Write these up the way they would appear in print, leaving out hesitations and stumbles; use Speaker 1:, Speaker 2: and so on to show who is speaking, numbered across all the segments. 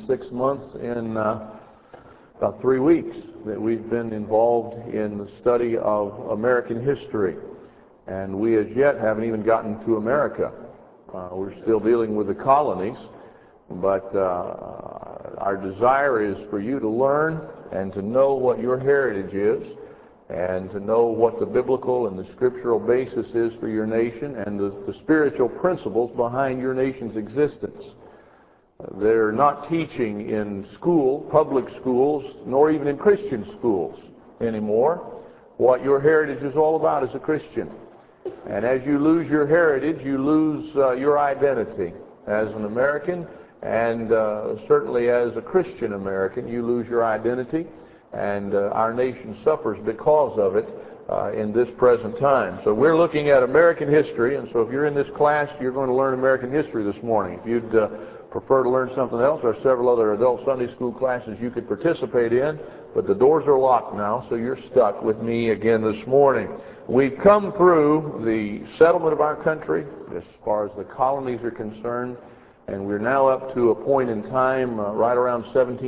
Speaker 1: 6 months in about 3 weeks that we've been involved in the study of American history. And we as yet haven't even gotten to America. We're still dealing with the colonies, but our desire is for you to learn and to know what your heritage is, and to know what the biblical and the scriptural basis is for your nation, and the spiritual principles behind your nation's existence. They're not teaching in school, public schools, nor even in Christian schools anymore what your heritage is all about as a Christian. And as you lose your heritage, you lose your identity as an American, and certainly as a Christian American, you lose your identity, and our nation suffers because of it in this present time. So we're looking at American history, and so if you're in this class, you're going to learn American history this morning. If you'd prefer to learn something else, there are several other adult Sunday school classes you could participate in, but the doors are locked now, so you're stuck with me again this morning. We've come through the settlement of our country as far as the colonies are concerned, and we're now up to a point in time right around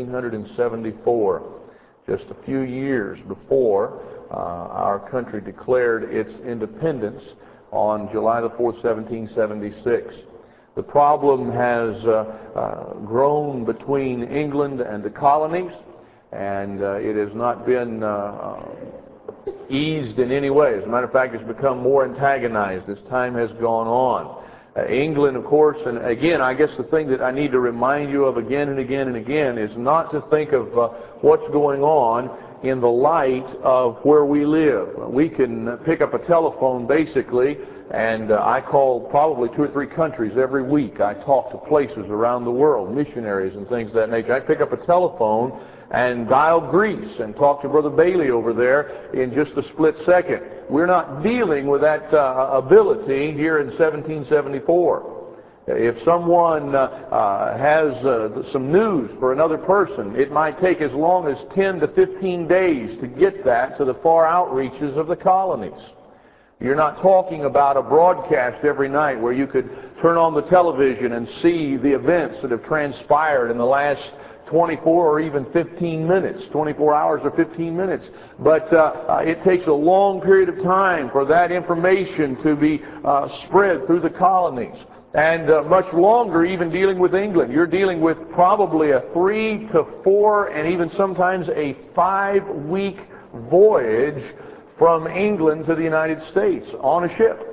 Speaker 1: 1774. Just a few years before our country declared its independence on July the 4th, 1776. The problem has grown between England and the colonies, and it has not been eased in any way. As a matter of fact, it's become more antagonized as time has gone on. England, of course, and again, I guess the thing that I need to remind you of again and again and again is not to think of what's going on in the light of where we live. We can pick up a telephone, basically, and I call probably 2 or 3 countries every week. I talk to places around the world, missionaries and things of that nature. I pick up a telephone and dial Greece and talk to Brother Bailey over there in just a split second. We're not dealing with that ability here in 1774. If someone has some news for another person, it might take as long as 10 to 15 days to get that to the far outreaches of the colonies. You're not talking about a broadcast every night where you could turn on the television and see the events that have transpired in the last 24 or even 15 minutes, 24 hours or 15 minutes. But it takes a long period of time for that information to be spread through the colonies. And much longer even dealing with England. You're dealing with probably a 3 to 4 and even sometimes a 5-week voyage from England to the United States on a ship.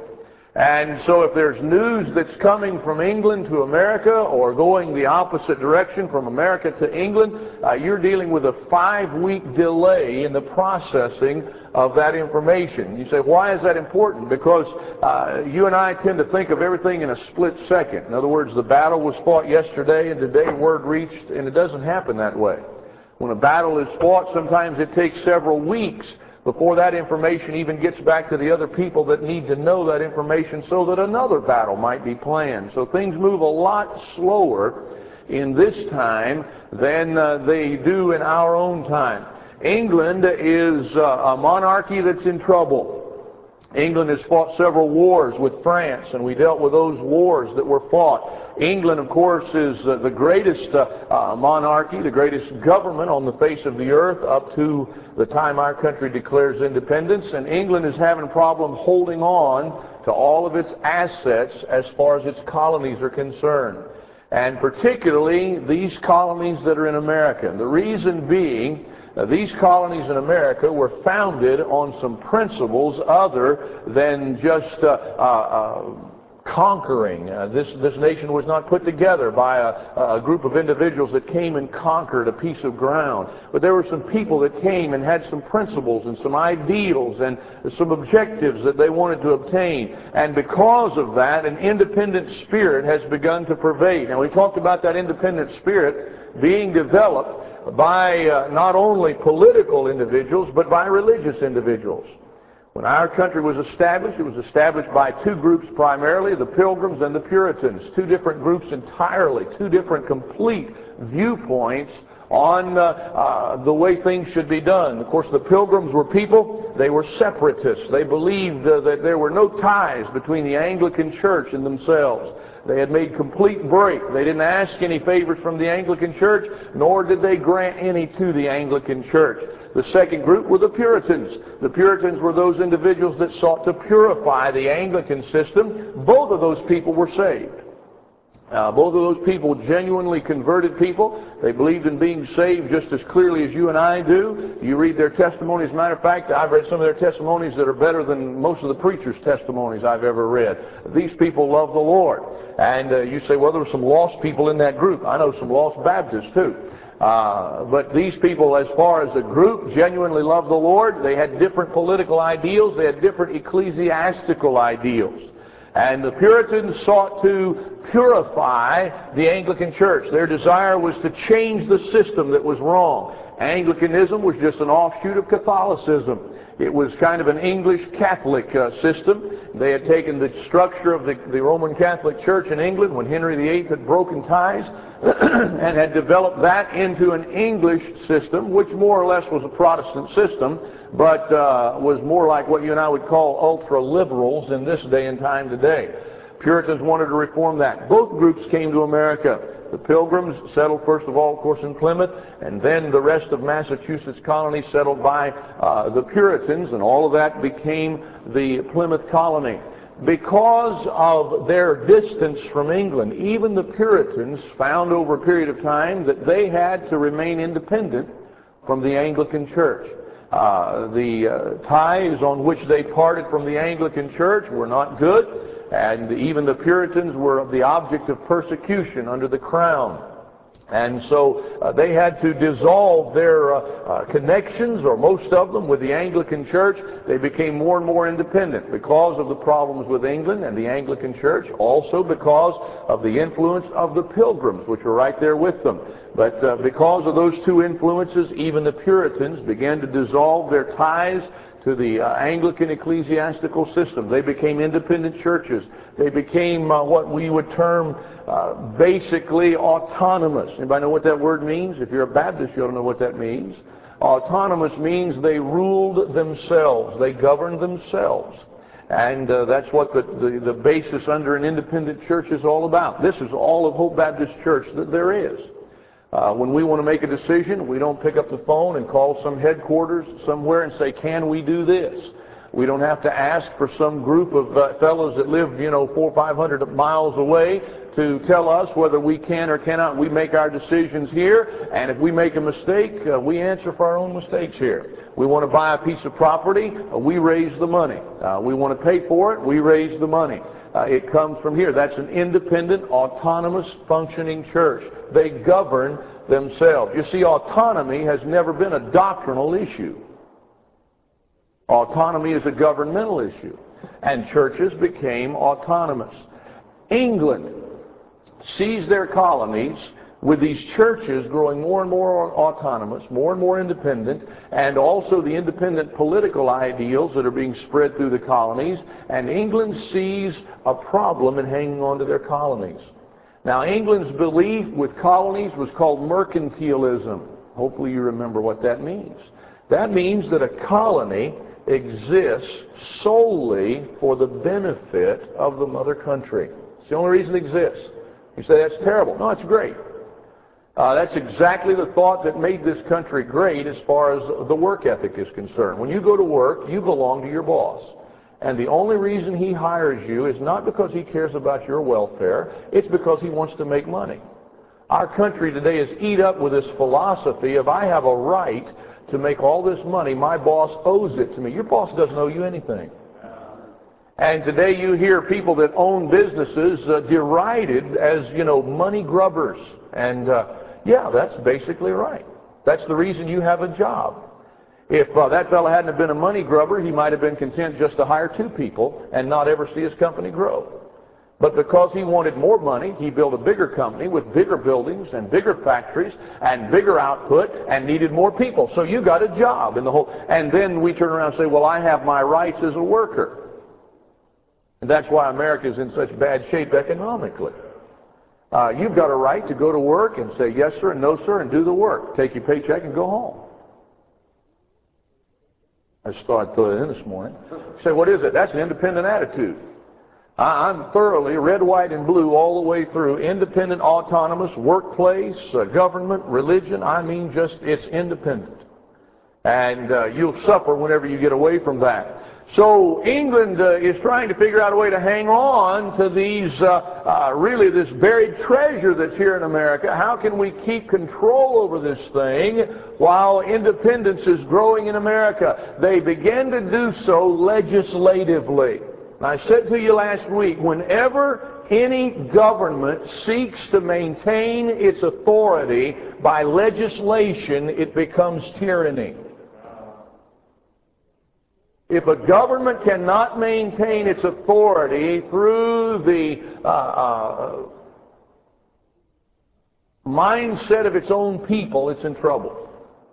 Speaker 1: And so if there's news that's coming from England to America or going the opposite direction from America to England, you're dealing with a 5-week delay in the processing of that information. You say, why is that important? Because you and I tend to think of everything in a split second. In other words, the battle was fought yesterday and today word reached, and it doesn't happen that way. When a battle is fought, sometimes it takes several weeks before that information even gets back to the other people that need to know that information so that another battle might be planned. So things move a lot slower in this time than they do in our own time. England is a monarchy that's in trouble. England has fought several wars with France, and we dealt with those wars that were fought. England, of course, is the greatest monarchy, the greatest government on the face of the earth up to the time our country declares independence, and England is having a problem holding on to all of its assets as far as its colonies are concerned, and particularly these colonies that are in America. The reason being, these colonies in America were founded on some principles other than just conquering. This nation was not put together by a group of individuals that came and conquered a piece of ground. But there were some people that came and had some principles and some ideals and some objectives that they wanted to obtain. And because of that, an independent spirit has begun to pervade. Now, we talked about that independent spirit being developed by not only political individuals, but by religious individuals. When our country was established, it was established by 2 groups primarily, the Pilgrims and the Puritans. 2 different groups entirely, 2 different complete viewpoints on the way things should be done. Of course, the Pilgrims were people, they were separatists. They believed that there were no ties between the Anglican Church and themselves. They had made complete break. They didn't ask any favors from the Anglican Church, nor did they grant any to the Anglican Church. The second group were the Puritans. The Puritans were those individuals that sought to purify the Anglican system. Both of those people were saved. Both of those people, genuinely converted people. They believed in being saved just as clearly as you and I do. You read their testimonies. As a matter of fact, I've read some of their testimonies that are better than most of the preachers' testimonies I've ever read. These people love the Lord. And you say, well, there were some lost people in that group. I know some lost Baptists too. But these people, as far as a group, genuinely loved the Lord. They had different political ideals. They had different ecclesiastical ideals. And the Puritans sought to purify the Anglican Church. Their desire was to change the system that was wrong. Anglicanism was just an offshoot of Catholicism. It was kind of an English Catholic system. They had taken the structure of the Roman Catholic Church in England when Henry VIII had broken ties and had developed that into an English system, which more or less was a Protestant system, but was more like what you and I would call ultra-liberals in this day and time today. Puritans wanted to reform that. Both groups came to America. The Pilgrims settled first of all, of course, in Plymouth, and then the rest of Massachusetts colony settled by the Puritans, and all of that became the Plymouth colony. Because of their distance from England, even the Puritans found over a period of time that they had to remain independent from the Anglican Church. The ties on which they parted from the Anglican Church were not good, and even the Puritans were the object of persecution under the crown. And so they had to dissolve their connections, or most of them, with the Anglican Church. They became more and more independent because of the problems with England and the Anglican Church, also because of the influence of the Pilgrims, which were right there with them. But because of those two influences, even the Puritans began to dissolve their ties to the Anglican ecclesiastical system. They became independent churches. They became what we would term basically autonomous. Anybody know what that word means? If you're a Baptist, you ought to know what that means. Autonomous means they ruled themselves. They governed themselves. And that's what the basis under an independent church is all about. This is all of Hope Baptist Church that there is. When we want to make a decision, we don't pick up the phone and call some headquarters somewhere and say, can we do this? We don't have to ask for some group of fellows that live, 400 or 500 miles away to tell us whether we can or cannot. We make our decisions here, and if we make a mistake, we answer for our own mistakes here. We want to buy a piece of property, we raise the money. We want to pay for it, we raise the money. It comes from here. That's an independent, autonomous, functioning church. They govern themselves. You see, autonomy has never been a doctrinal issue. Autonomy is a governmental issue. And churches became autonomous. England seized their colonies with these churches growing more and more autonomous, more and more independent, and also the independent political ideals that are being spread through the colonies, and England sees a problem in hanging on to their colonies. Now, England's belief with colonies was called mercantilism. Hopefully you remember what that means. That means that a colony exists solely for the benefit of the mother country. It's the only reason it exists. You say, that's terrible. No, it's great. That's exactly the thought that made this country great as far as the work ethic is concerned. When you go to work, you belong to your boss. And the only reason he hires you is not because he cares about your welfare. It's because he wants to make money. Our country today is eat up with this philosophy of, I have a right to make all this money. My boss owes it to me. Your boss doesn't owe you anything. And today you hear people that own businesses derided as, money grubbers. And yeah, that's basically right. That's the reason you have a job. If that fellow hadn't have been a money grubber, he might have been content just to hire 2 people and not ever see his company grow. But because he wanted more money, he built a bigger company with bigger buildings and bigger factories and bigger output and needed more people. So you got a job in the whole. And then we turn around and say, well, I have my rights as a worker. And that's why America is in such bad shape economically. You've got a right to go to work and say yes, sir, and no, sir, and do the work. Take your paycheck and go home. I just thought I'd throw it in this morning. You say, what is it? That's an independent attitude. I'm thoroughly red, white, and blue all the way through. Independent, autonomous, workplace, government, religion. I mean, just it's independent. And you'll suffer whenever you get away from that. So England is trying to figure out a way to hang on to these, really this buried treasure that's here in America. How can we keep control over this thing while independence is growing in America? They began to do so legislatively. And I said to you last week, whenever any government seeks to maintain its authority by legislation, it becomes tyranny. If a government cannot maintain its authority through the mindset of its own people, it's in trouble.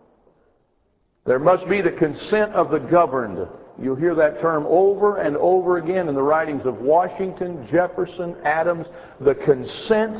Speaker 1: There must be the consent of the governed. You'll hear that term over and over again in the writings of Washington, Jefferson, Adams, the consent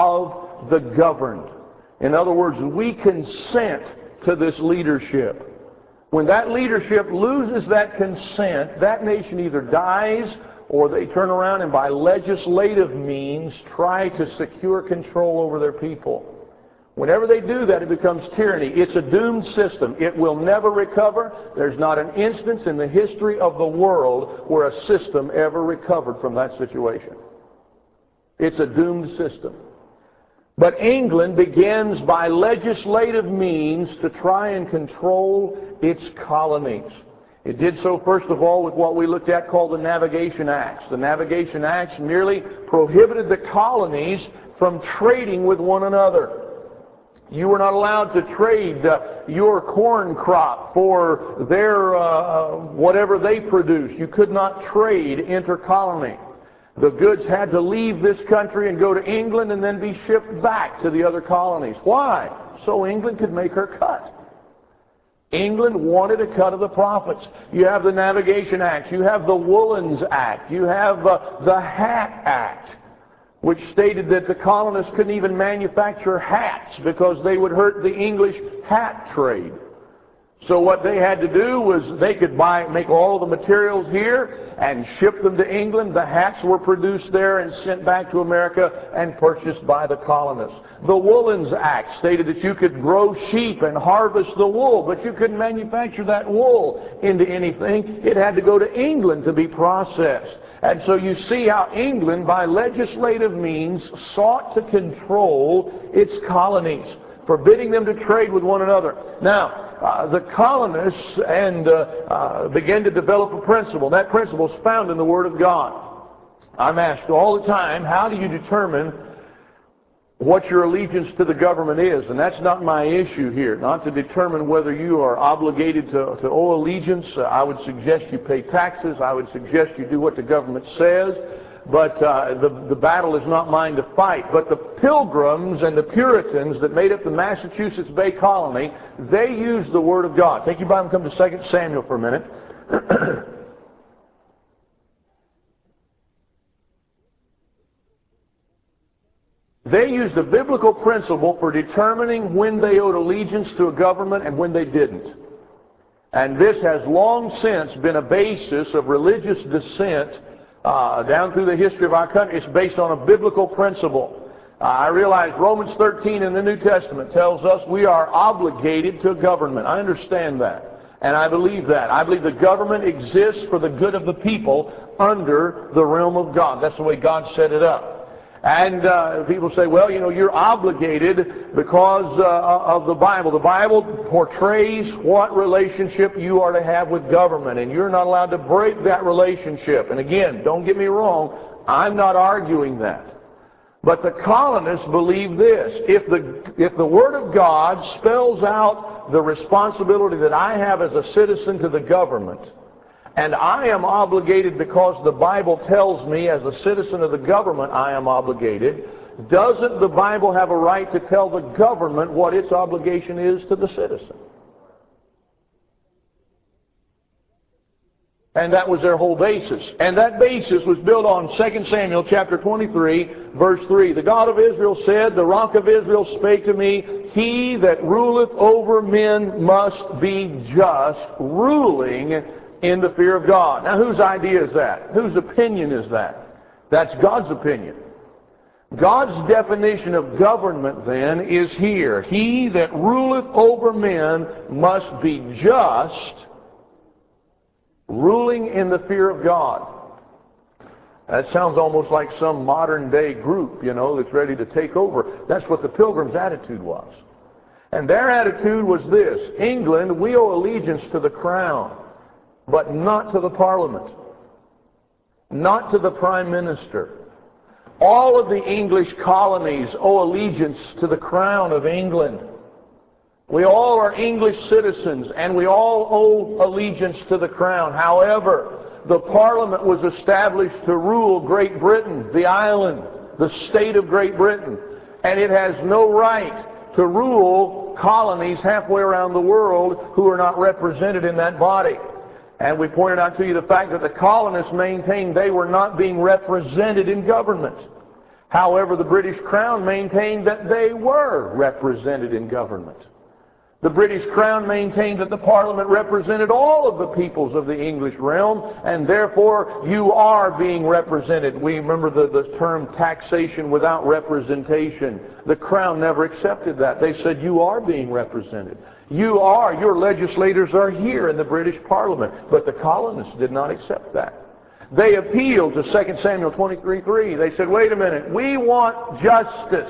Speaker 1: of the governed. In other words, we consent to this leadership. When that leadership loses that consent, that nation either dies or they turn around and by legislative means try to secure control over their people. Whenever they do that, it becomes tyranny. It's a doomed system. It will never recover. There's not an instance in the history of the world where a system ever recovered from that situation. It's a doomed system. But England begins by legislative means to try and control its colonies. It did so, first of all, with what we looked at called the Navigation Acts. The Navigation Acts merely prohibited the colonies from trading with one another. You were not allowed to trade your corn crop for their whatever they produce. You could not trade inter-colony. The goods had to leave this country and go to England and then be shipped back to the other colonies. Why? So England could make her cut. England wanted a cut of the profits. You have the Navigation Acts. You have the Woolens Act. You have the Hat Act, which stated that the colonists couldn't even manufacture hats because they would hurt the English hat trade. So what they had to do was they could make all the materials here and ship them to England. The hats were produced there and sent back to America and purchased by the colonists. The Woolens Act stated that you could grow sheep and harvest the wool, but you couldn't manufacture that wool into anything. It had to go to England to be processed. And so you see how England, by legislative means, sought to control its colonies, forbidding them to trade with one another. Now, the colonists began to develop a principle. That principle is found in the Word of God. I'm asked all the time, how do you determine what your allegiance to the government is? And that's not my issue here. Not to determine whether you are obligated to owe allegiance. I would suggest you pay taxes. I would suggest you do what the government says. But the battle is not mine to fight. But the Pilgrims and the Puritans that made up the Massachusetts Bay Colony, they used the Word of God. Take your Bible and come to 2 Samuel for a minute. They used a biblical principle for determining when they owed allegiance to a government and when they didn't. And this has long since been a basis of religious dissent down through the history of our country. It's based on a biblical principle. I realize Romans 13 in the New Testament tells us we are obligated to a government. I understand that. And I believe that. I believe the government exists for the good of the people under the realm of God. That's the way God set it up. And people say, well, you know, you're obligated because of the Bible. The Bible portrays what relationship you are to have with government, and you're not allowed to break that relationship. And again, don't get me wrong, I'm not arguing that. But the colonists believe this. If the Word of God spells out the responsibility that I have as a citizen to the government, and I am obligated because the Bible tells me as a citizen of the government I am obligated, doesn't the Bible have a right to tell the government what its obligation is to the citizen? And that was their whole basis. And that basis was built on 2 Samuel chapter 23, verse 3. The God of Israel said, the Rock of Israel spake to me, He that ruleth over men must be just, ruling in the fear of God. Now, whose idea is that? Whose opinion is that? That's God's opinion. God's definition of government then is here. He that ruleth over men must be just, ruling in the fear of God. That sounds almost like some modern day group, that's ready to take over. That's what the Pilgrims' attitude was. And their attitude was this: England, we owe allegiance to the crown, but not to the Parliament, not to the Prime Minister. All of the English colonies owe allegiance to the crown of England. We all are English citizens, and we all owe allegiance to the crown. However, the Parliament was established to rule Great Britain, the island, the state of Great Britain, and it has no right to rule colonies halfway around the world who are not represented in that body. And we pointed out to you the fact that the colonists maintained they were not being represented in government. However, the British Crown maintained that they were represented in government. The British Crown maintained that the Parliament represented all of the peoples of the English realm, and therefore you are being represented. We remember the term taxation without representation. The Crown never accepted that. They said you are being represented. Your legislators are here in the British Parliament. But the colonists did not accept that. They appealed to 2 Samuel 23:3. They said, wait a minute, we want justice.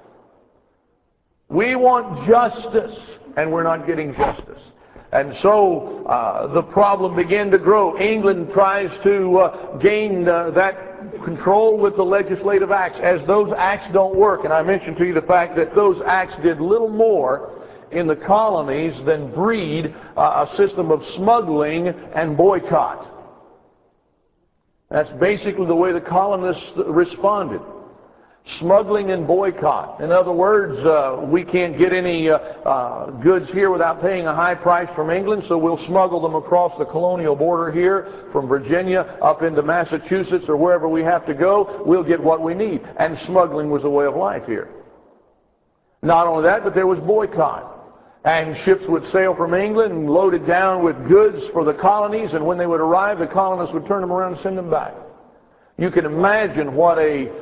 Speaker 1: We want justice, and we're not getting justice. And so the problem began to grow. England tries to gain that control with the legislative acts. As those acts don't work, and I mentioned to you the fact that those acts did little more in the colonies than breed a system of smuggling and boycott. That's basically the way the colonists responded. Smuggling and boycott. In other words, we can't get any goods here without paying a high price from England, so we'll smuggle them across the colonial border here from Virginia up into Massachusetts or wherever we have to go. We'll get what we need. And smuggling was a way of life here. Not only that, but there was boycott. And ships would sail from England and loaded down with goods for the colonies, and when they would arrive, the colonists would turn them around and send them back. You can imagine what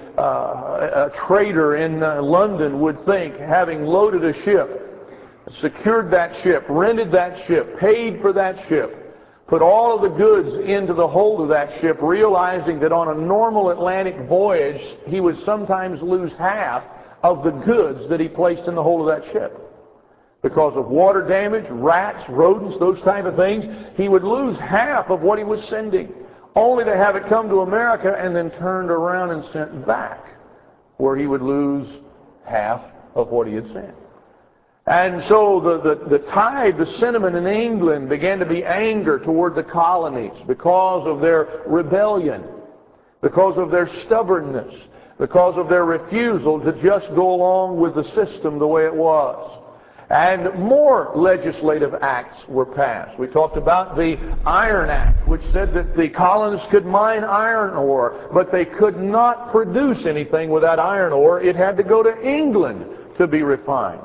Speaker 1: a trader in London would think, having loaded a ship, secured that ship, rented that ship, paid for that ship, put all of the goods into the hold of that ship, realizing that on a normal Atlantic voyage, he would sometimes lose half of the goods that he placed in the hold of that ship. Because of water damage, rats, rodents, those type of things, he would lose half of what he was sending, only to have it come to America and then turned around and sent back, where he would lose half of what he had sent. And so the tide, the sentiment in England began to be anger toward the colonies because of their rebellion, because of their stubbornness, because of their refusal to just go along with the system the way it was. And more legislative acts were passed. We talked about the Iron Act, which said that the colonists could mine iron ore, but they could not produce anything with that iron ore. It had to go to England to be refined.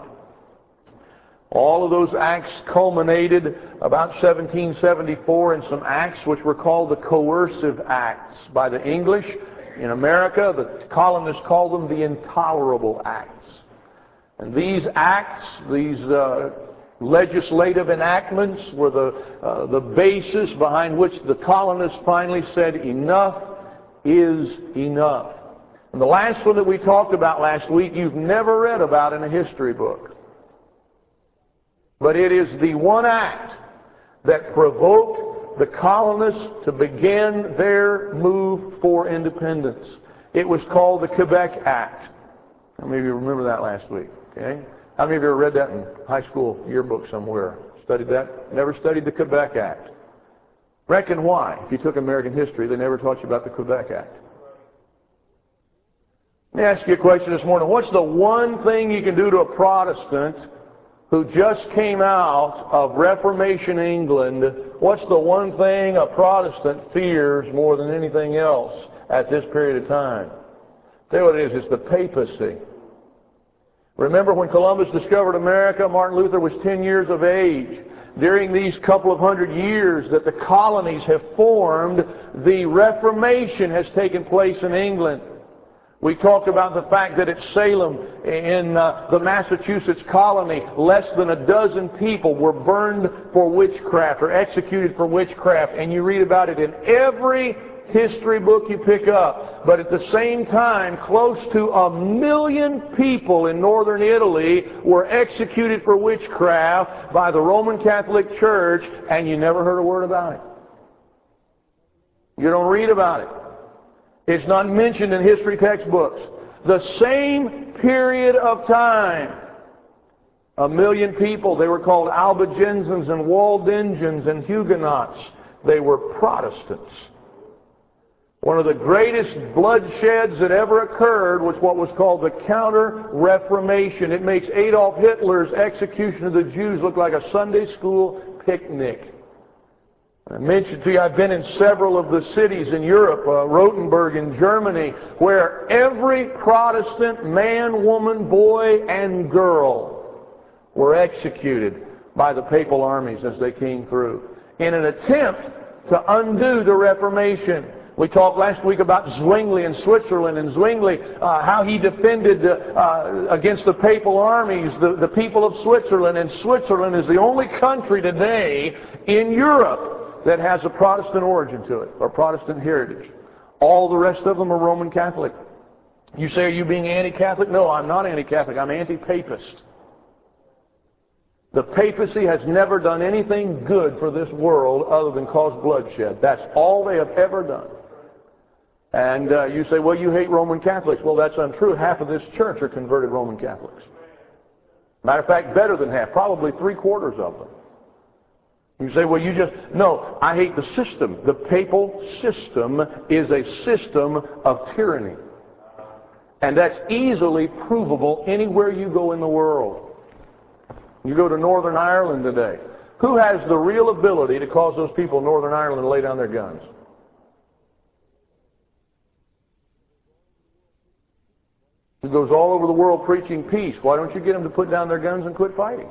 Speaker 1: All of those acts culminated about 1774 in some acts which were called the Coercive Acts by the English. In America, the colonists called them the Intolerable Acts. And these acts, these legislative enactments were the basis behind which the colonists finally said, enough is enough. And the last one that we talked about last week, you've never read about in a history book. But it is the one act that provoked the colonists to begin their move for independence. It was called the Quebec Act. How many of you remember that last week? Okay. How many of you ever read that in high school yearbook somewhere? Studied that? Never studied the Quebec Act. Reckon why? If you took American history, they never taught you about the Quebec Act. Let me ask you a question this morning. What's the one thing you can do to a Protestant who just came out of Reformation England? What's the one thing a Protestant fears more than anything else at this period of time? Tell you what it is, it's the papacy. Remember when Columbus discovered America, Martin Luther was 10 years of age. during these couple of hundred years that the colonies have formed, the Reformation has taken place in England. We talked about the fact that at Salem, in the Massachusetts colony, less than a dozen people were burned for witchcraft or executed for witchcraft. And you read about it in every history book you pick up. But at the same time, close to 1 million people in northern Italy were executed for witchcraft by the Roman Catholic Church, and you never heard a word about it. You don't read about it. It's not mentioned in history textbooks. The same period of time, 1 million people, they were called Albigensians and Waldensians and Huguenots. They were Protestants. One of the greatest bloodsheds that ever occurred was what was called the Counter-Reformation. It makes Adolf Hitler's execution of the Jews look like a Sunday school picnic. I mentioned to you, I've been in several of the cities in Europe, Rothenburg in Germany, where every Protestant man, woman, boy, and girl were executed by the papal armies as they came through in an attempt to undo the Reformation. We talked last week about Zwingli in Switzerland, and Zwingli, how he defended against the papal armies the people of Switzerland. And Switzerland is the only country today in Europe that has a Protestant origin to it, or Protestant heritage. All the rest of them are Roman Catholic. You say, are you being anti-Catholic? No, I'm not anti-Catholic. I'm anti-papist. The papacy has never done anything good for this world other than cause bloodshed. That's all they have ever done. And you say, well, you hate Roman Catholics. Well, that's untrue. Half of this church are converted Roman Catholics. Matter of fact, better than half, probably 3/4 of them. You say, well, no, I hate the system. The papal system is a system of tyranny. And that's easily provable anywhere you go in the world. You go to Northern Ireland today. Who has the real ability to cause those people in Northern Ireland to lay down their guns? Who goes all over the world preaching peace? Why don't you get them to put down their guns and quit fighting?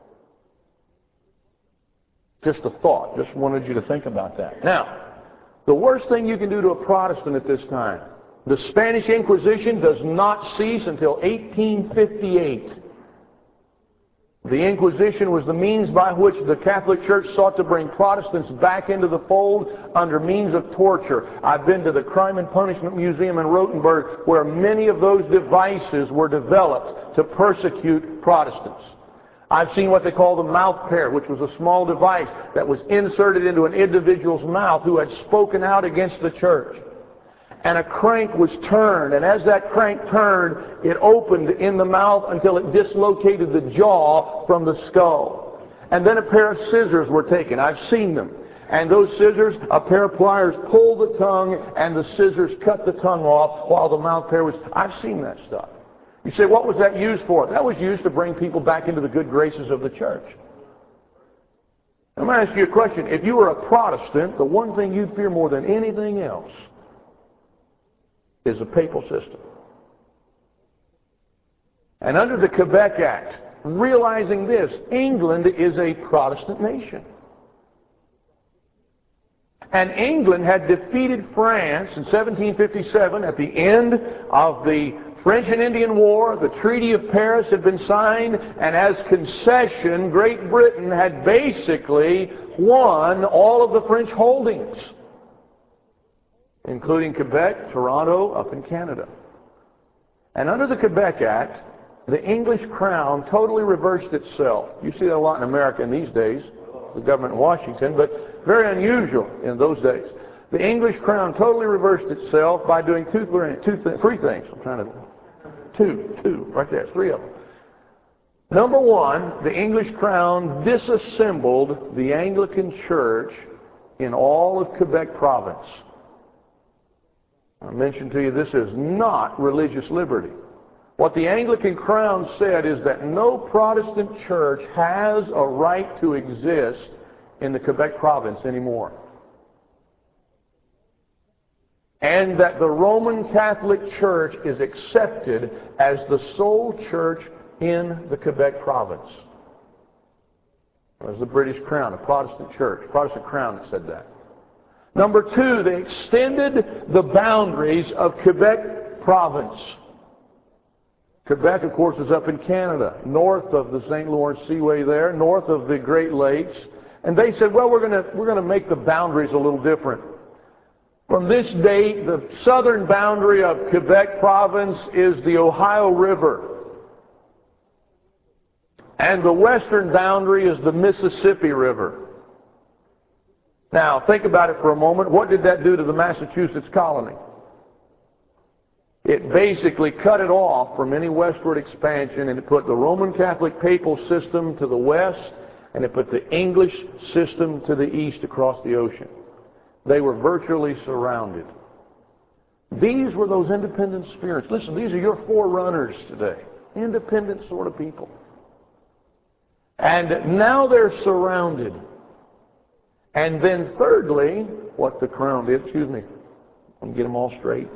Speaker 1: Just a thought. Just wanted you to think about that. Now, the worst thing you can do to a Protestant at this time, the Spanish Inquisition does not cease until 1858. The Inquisition was the means by which the Catholic Church sought to bring Protestants back into the fold under means of torture. I've been to the Crime and Punishment Museum in Rothenburg, where many of those devices were developed to persecute Protestants. I've seen what they call the mouth pair, which was a small device that was inserted into an individual's mouth who had spoken out against the church. And a crank was turned, and as that crank turned, it opened in the mouth until it dislocated the jaw from the skull. And then a pair of scissors were taken. I've seen them. And those scissors, a pair of pliers pulled the tongue, and the scissors cut the tongue off while the mouth pair was... I've seen that stuff. You say, what was that used for? That was used to bring people back into the good graces of the church. I'm going to ask you a question. If you were a Protestant, the one thing you'd fear more than anything else is the papal system. And under the Quebec Act, realizing this, England is a Protestant nation. And England had defeated France in 1757 at the end of the French and Indian War. The Treaty of Paris had been signed, and as concession, Great Britain had basically won all of the French holdings, including Quebec, Toronto, up in Canada. And under the Quebec Act, the English crown totally reversed itself. You see that a lot in America in these days, the government in Washington, but very unusual in those days. The English crown totally reversed itself by doing three things. I'm trying to... Two, right there, three of them. Number one, the English crown disassembled the Anglican Church in all of Quebec province. I mentioned to you, this is not religious liberty. What the Anglican crown said is that no Protestant church has a right to exist in the Quebec province anymore. And that the Roman Catholic Church is accepted as the sole church in the Quebec province. It was the British Crown, a Protestant church, Protestant Crown that said that. Number two, they extended the boundaries of Quebec province. Quebec, of course, is up in Canada, north of the St. Lawrence Seaway there, north of the Great Lakes. And they said, well, we're going to make the boundaries a little different. From this date, the southern boundary of Quebec province is the Ohio River. And the western boundary is the Mississippi River. Now, think about it for a moment. What did that do to the Massachusetts colony? It basically cut it off from any westward expansion, and it put the Roman Catholic papal system to the west, and it put the English system to the east across the ocean. They were virtually surrounded. These were those independent spirits. Listen, these are your forerunners today. Independent sort of people. And now they're surrounded. And then thirdly, what the Crown did, excuse me, let me get them all straight.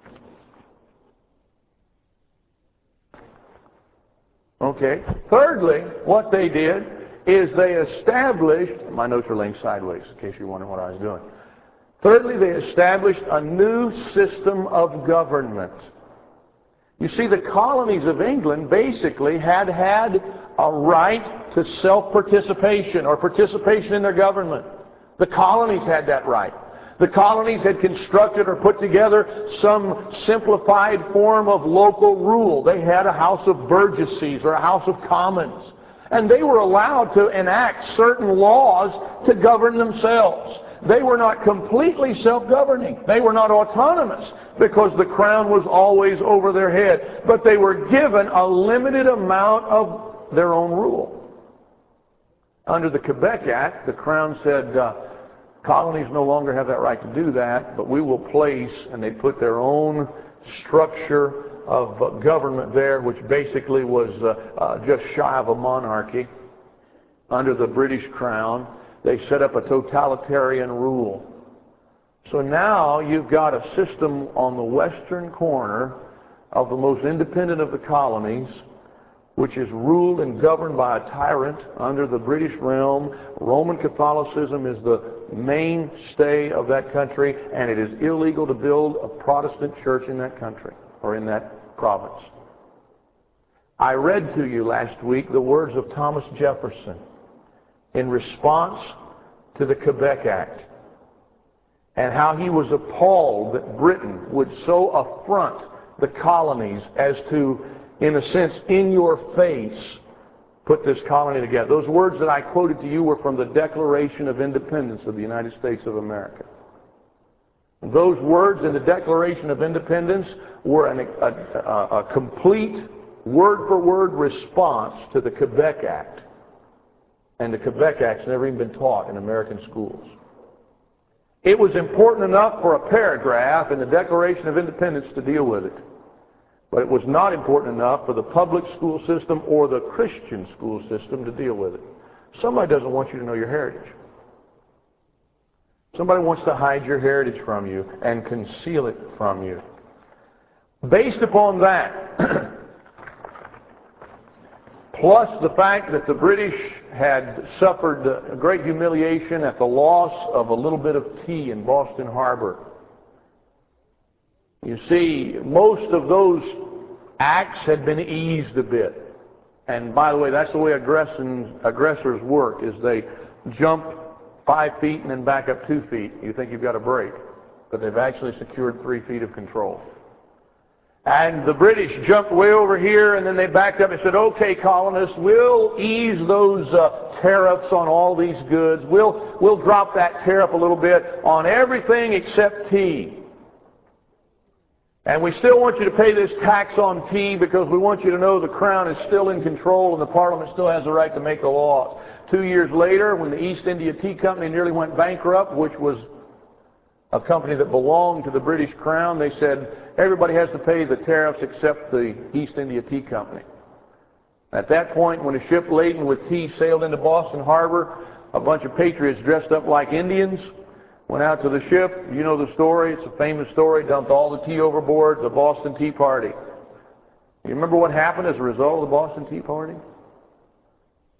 Speaker 1: Okay. Thirdly, what they did is they established, my notes are laying sideways in case you're wondering what I was doing. Thirdly, they established a new system of government. You see, the colonies of England basically had a right to self-participation or participation in their government. The colonies had that right. The colonies had constructed or put together some simplified form of local rule. They had a House of Burgesses or a House of Commons. And they were allowed to enact certain laws to govern themselves. They were not completely self-governing. They were not autonomous because the Crown was always over their head. But they were given a limited amount of their own rule. Under the Quebec Act, the Crown said, colonies no longer have that right to do that, but we will place, and they put their own structure of government there, which basically was just shy of a monarchy. Under the British Crown, they set up a totalitarian rule. So now you've got a system on the western corner of the most independent of the colonies, which is ruled and governed by a tyrant under the British realm. Roman Catholicism is the mainstay of that country, and it is illegal to build a Protestant church in that country or in that province. I read to you last week the words of Thomas Jefferson in response to the Quebec Act, and how he was appalled that Britain would so affront the colonies as to, in a sense, in your face, put this colony together. Those words that I quoted to you were from the Declaration of Independence of the United States of America. Those words in the Declaration of Independence were a complete word-for-word response to the Quebec Act. And the Quebec Act's never even been taught in American schools. It was important enough for a paragraph in the Declaration of Independence to deal with it. But it was not important enough for the public school system or the Christian school system to deal with it. Somebody doesn't want you to know your heritage. Somebody wants to hide your heritage from you and conceal it from you. Based upon that, plus the fact that the British had suffered a great humiliation at the loss of a little bit of tea in Boston Harbor. You see, most of those acts had been eased a bit. And by the way, that's the way aggressors work, is they jump 5 feet and then back up 2 feet. You think you've got a break, but they've actually secured 3 feet of control. And the British jumped way over here, and then they backed up and said, okay, colonists, we'll ease those tariffs on all these goods. We'll drop that tariff a little bit on everything except tea. And we still want you to pay this tax on tea because we want you to know the Crown is still in control and the Parliament still has the right to make the laws. 2 years later, when the East India Tea Company nearly went bankrupt, which was a company that belonged to the British Crown, they said everybody has to pay the tariffs except the East India Tea Company. At that point, when a ship laden with tea sailed into Boston Harbor, a bunch of patriots dressed up like Indians went out to the ship. You know the story. It's a famous story. Dumped all the tea overboard, the Boston Tea Party. You remember what happened as a result of the Boston Tea Party?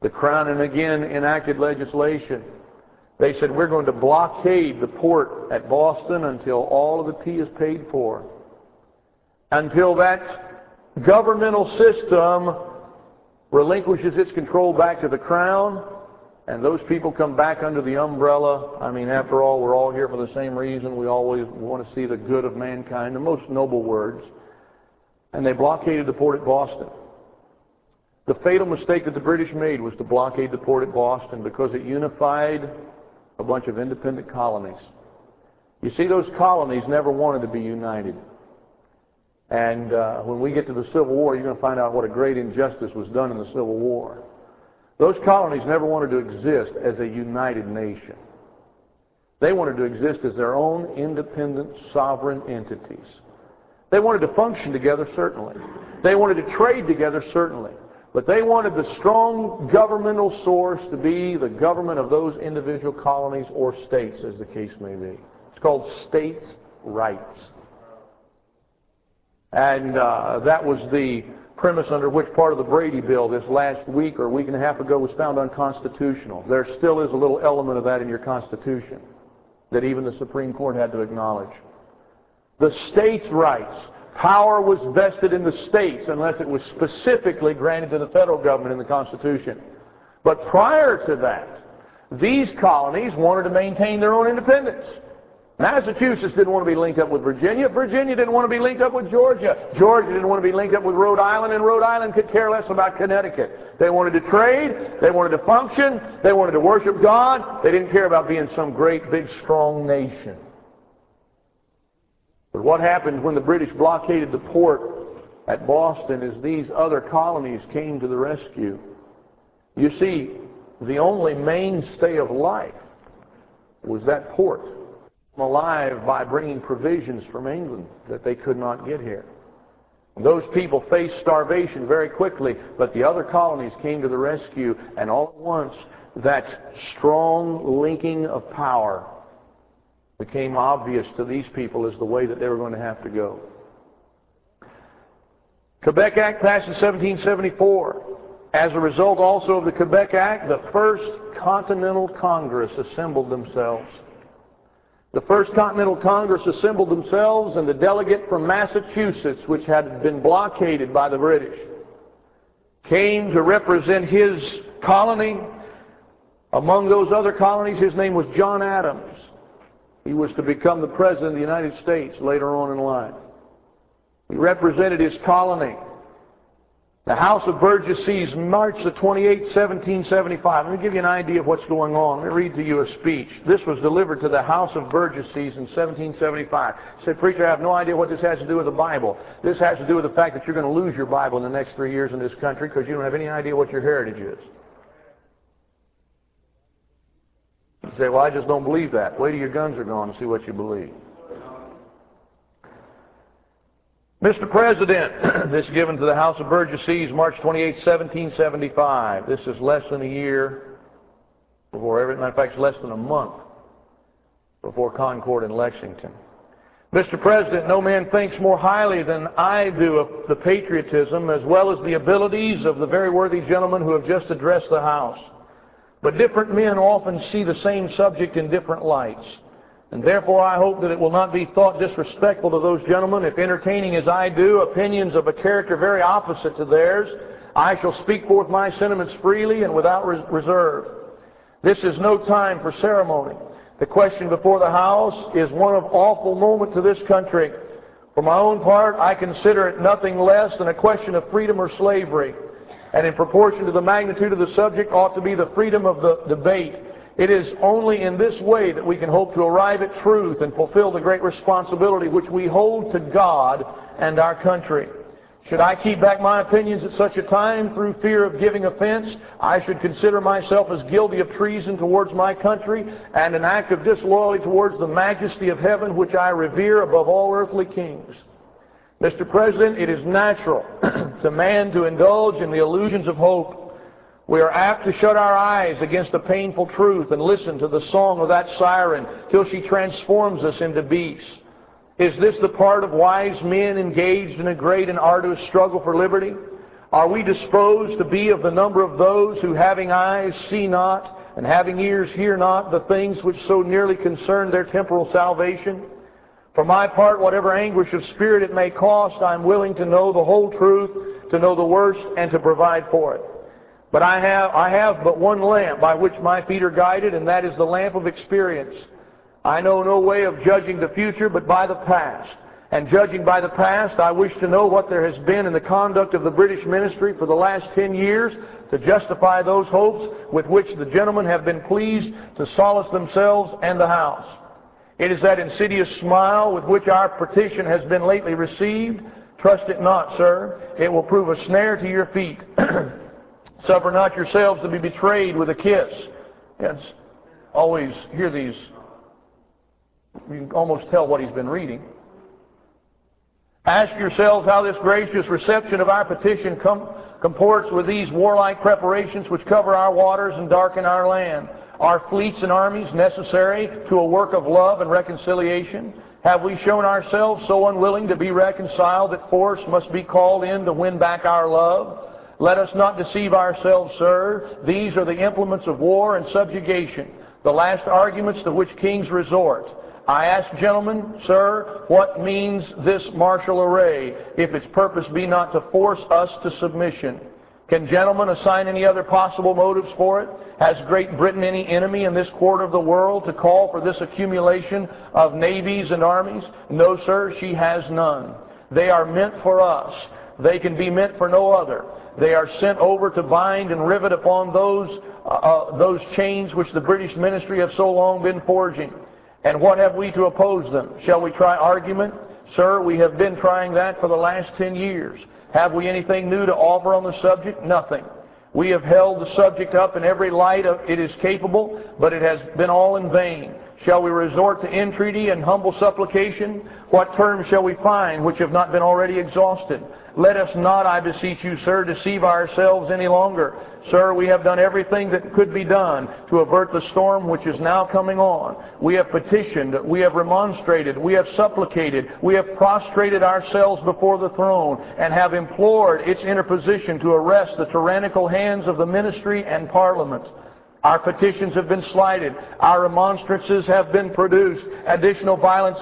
Speaker 1: The Crown and again enacted legislation. They said, we're going to blockade the port at Boston until all of the tea is paid for. Until that governmental system relinquishes its control back to the Crown, and those people come back under the umbrella. I mean, after all, we're all here for the same reason. We always want to see the good of mankind, the most noble words. And they blockaded the port at Boston. The fatal mistake that the British made was to blockade the port at Boston because it unified a bunch of independent colonies. You see, those colonies never wanted to be united. And when we get to the Civil War, you're going to find out what a great injustice was done in the Civil War. Those colonies never wanted to exist as a united nation. They wanted to exist as their own independent, sovereign entities. They wanted to function together, certainly. They wanted to trade together, certainly. But they wanted the strong governmental source to be the government of those individual colonies or states, as the case may be. It's called states' rights. And that was the premise under which part of the Brady Bill this last week or a week and a half ago was found unconstitutional. There still is a little element of that in your Constitution that even the Supreme Court had to acknowledge. The states' rights. Power was vested in the states unless it was specifically granted to the federal government in the Constitution. But prior to that, these colonies wanted to maintain their own independence. Massachusetts didn't want to be linked up with Virginia. Virginia didn't want to be linked up with Georgia. Georgia didn't want to be linked up with Rhode Island, and Rhode Island could care less about Connecticut. They wanted to trade. They wanted to function. They wanted to worship God. They didn't care about being some great, big, strong nation. But what happened when the British blockaded the port at Boston is these other colonies came to the rescue. You see, the only mainstay of life was that port. Alive by bringing provisions from England that they could not get here. Those people faced starvation very quickly, but the other colonies came to the rescue, and all at once that strong linking of power became obvious to these people as the way that they were going to have to go. Quebec Act passed in 1774. As a result also of the Quebec Act, the First Continental Congress assembled themselves. The First Continental Congress assembled themselves, and the delegate from Massachusetts, which had been blockaded by the British, came to represent his colony. Among those other colonies, his name was John Adams. He was to become the President of the United States later on in life. He represented his colony. The House of Burgesses, March the 28th, 1775. Let me give you an idea of what's going on. Let me read to you a speech. This was delivered to the House of Burgesses in 1775. He said, "Preacher, I have no idea what this has to do with the Bible. This has to do with the fact that you're going to lose your Bible in the next 3 years in this country because you don't have any idea what your heritage is." You say, "Well, I just don't believe that." Wait till your guns are gone and see what you believe. Mr. President, this is given to the House of Burgesses, March 28, 1775. This is less than a year before everything. Matter of fact, it's less than a month before Concord and Lexington. Mr. President, no man thinks more highly than I do of the patriotism as well as the abilities of the very worthy gentlemen who have just addressed the House. But different men often see the same subject in different lights. And therefore I hope that it will not be thought disrespectful to those gentlemen if, entertaining as I do opinions of a character very opposite to theirs, I shall speak forth my sentiments freely and without reserve. This is no time for ceremony. The question before the House is one of awful moment to this country. For my own part, I consider it nothing less than a question of freedom or slavery. And in proportion to the magnitude of the subject ought to be the freedom of the debate. It is only in this way that we can hope to arrive at truth and fulfill the great responsibility which we hold to God and our country. Should I keep back my opinions at such a time through fear of giving offense, I should consider myself as guilty of treason towards my country and an act of disloyalty towards the majesty of heaven which I revere above all earthly kings. Mr. President, it is natural to man to indulge in the illusions of hope. We are apt to shut our eyes against the painful truth and listen to the song of that siren till she transforms us into beasts. Is this the part of wise men engaged in a great and arduous struggle for liberty? Are we disposed to be of the number of those who, having eyes, see not, and having ears, hear not the things which so nearly concern their temporal salvation? For my part, whatever anguish of spirit it may cost, I am willing to know the whole truth, to know the worst, and to provide for it. But I have but one lamp by which my feet are guided, and that is the lamp of experience. I know no way of judging the future but by the past. And judging by the past, I wish to know what there has been in the conduct of the British ministry for the last 10 years to justify those hopes with which the gentlemen have been pleased to solace themselves and the House. It is that insidious smile with which our petition has been lately received. Trust it not, sir. It will prove a snare to your feet. Suffer not yourselves to be betrayed with a kiss. Yes, always hear these. You can almost tell what he's been reading. Ask yourselves how this gracious reception of our petition comports with these warlike preparations which cover our waters and darken our land. Are fleets and armies necessary to a work of love and reconciliation? Have we shown ourselves so unwilling to be reconciled that force must be called in to win back our love? Let us not deceive ourselves, sir. These are the implements of war and subjugation, the last arguments to which kings resort. I ask, gentlemen, sir, what means this martial array, if its purpose be not to force us to submission? Can gentlemen assign any other possible motives for it? Has Great Britain any enemy in this quarter of the world to call for this accumulation of navies and armies? No, sir, she has none. They are meant for us. They can be meant for no other. They are sent over to bind and rivet upon those chains which the British ministry have so long been forging. And what have we to oppose them? Shall we try argument? Sir, we have been trying that for the last 10 years. Have we anything new to offer on the subject? Nothing. We have held the subject up in every light it is capable, but it has been all in vain. Shall we resort to entreaty and humble supplication? What terms shall we find which have not been already exhausted? Let us not, I beseech you, sir, deceive ourselves any longer. Sir, we have done everything that could be done to avert the storm which is now coming on. We have petitioned, we have remonstrated, we have supplicated, we have prostrated ourselves before the throne, and have implored its interposition to arrest the tyrannical hands of the ministry and Parliament. Our petitions have been slighted. Our remonstrances have been produced additional violence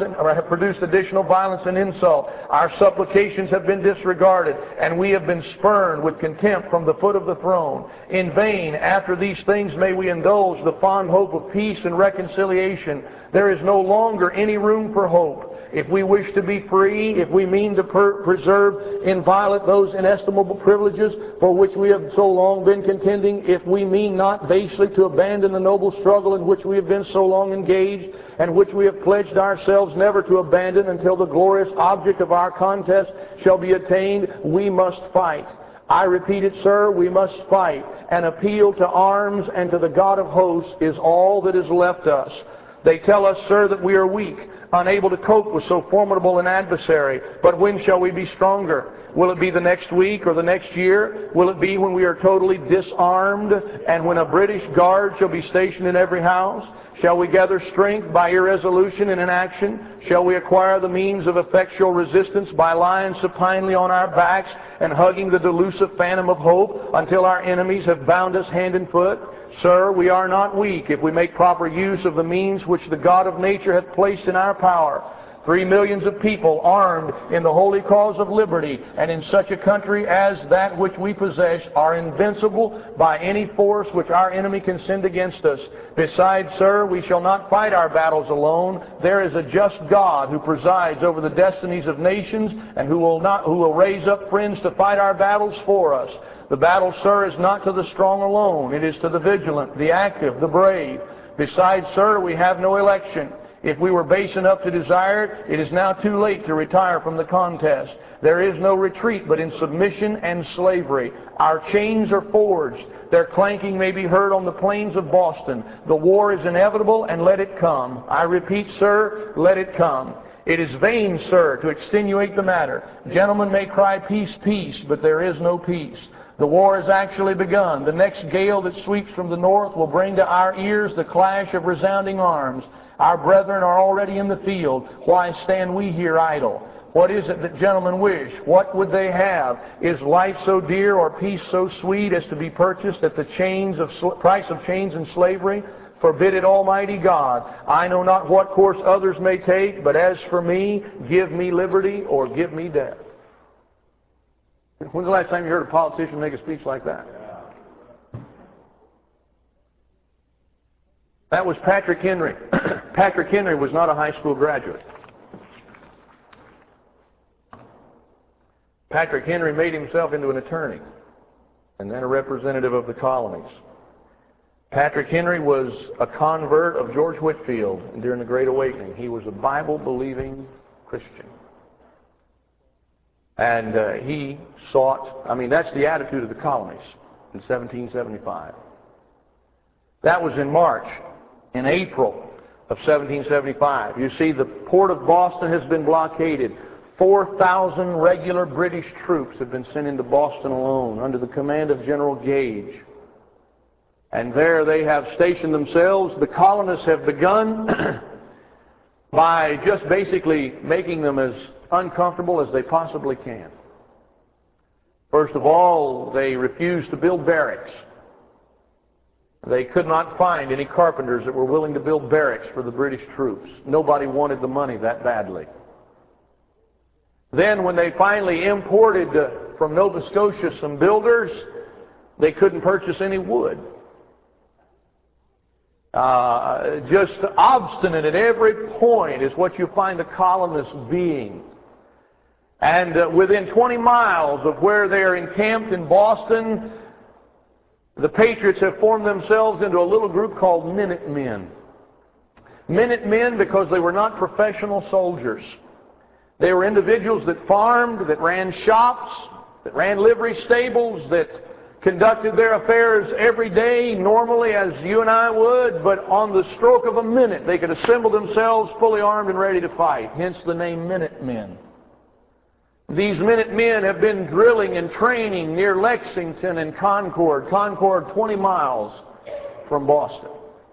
Speaker 1: and insult. Our supplications have been disregarded, and we have been spurned with contempt from the foot of the throne. In vain, after these things, may we indulge the fond hope of peace and reconciliation. There is no longer any room for hope. If we wish to be free, if we mean to preserve inviolate those inestimable privileges for which we have so long been contending, if we mean not basely to abandon the noble struggle in which we have been so long engaged, and which we have pledged ourselves never to abandon until the glorious object of our contest shall be attained, we must fight. I repeat it, sir, we must fight. An appeal to arms and to the God of hosts is all that is left us. They tell us, sir, that we are weak, unable to cope with so formidable an adversary. But when shall we be stronger? Will it be the next week or the next year? Will it be when we are totally disarmed and when a British guard shall be stationed in every house? Shall we gather strength by irresolution and inaction? Shall we acquire the means of effectual resistance by lying supinely on our backs and hugging the delusive phantom of hope until our enemies have bound us hand and foot? Sir, we are not weak if we make proper use of the means which the God of nature hath placed in our power. 3 millions of people armed in the holy cause of liberty, and in such a country as that which we possess, are invincible by any force which our enemy can send against us. Besides, sir, we shall not fight our battles alone. There is a just God who presides over the destinies of nations, and who will raise up friends to fight our battles for us. The battle, sir, is not to the strong alone. It is to the vigilant, the active, the brave. Besides, sir, we have no election. If we were base enough to desire it, it is now too late to retire from the contest. There is no retreat but in submission and slavery. Our chains are forged. Their clanking may be heard on the plains of Boston. The war is inevitable, and let it come. I repeat, sir, let it come. It is vain, sir, to extenuate the matter. Gentlemen may cry peace, peace, but there is no peace. The war has actually begun. The next gale that sweeps from the north will bring to our ears the clash of resounding arms. Our brethren are already in the field. Why stand we here idle? What is it that gentlemen wish? What would they have? Is life so dear or peace so sweet as to be purchased at the price of chains and slavery? Forbid it, Almighty God. I know not what course others may take, but as for me, give me liberty or give me death. When's the last time you heard a politician make a speech like that? That was Patrick Henry. Patrick Henry was not a high school graduate. Patrick Henry made himself into an attorney and then a representative of the colonies. Patrick Henry was a convert of George Whitefield during the Great Awakening. He was a Bible-believing Christian. And he sought, that's the attitude of the colonies in 1775. That was in March. In April of 1775, you see, the port of Boston has been blockaded. 4,000 regular British troops have been sent into Boston alone under the command of General Gage. And there they have stationed themselves. The colonists have begun by just basically making them as uncomfortable as they possibly can. First of all, they refused to build barracks. They could not find any carpenters that were willing to build barracks for the British troops. Nobody wanted the money that badly. Then when they finally imported from Nova Scotia some builders, they couldn't purchase any wood. Just obstinate at every point is what you find the colonists being. And within 20 miles of where they are encamped in Boston, the Patriots have formed themselves into a little group called Minutemen. Minutemen because they were not professional soldiers. They were individuals that farmed, that ran shops, that ran livery stables, that conducted their affairs every day normally as you and I would, but on the stroke of a minute they could assemble themselves fully armed and ready to fight, hence the name Minutemen. These Minutemen have been drilling and training near Lexington and Concord. Concord 20 miles from Boston.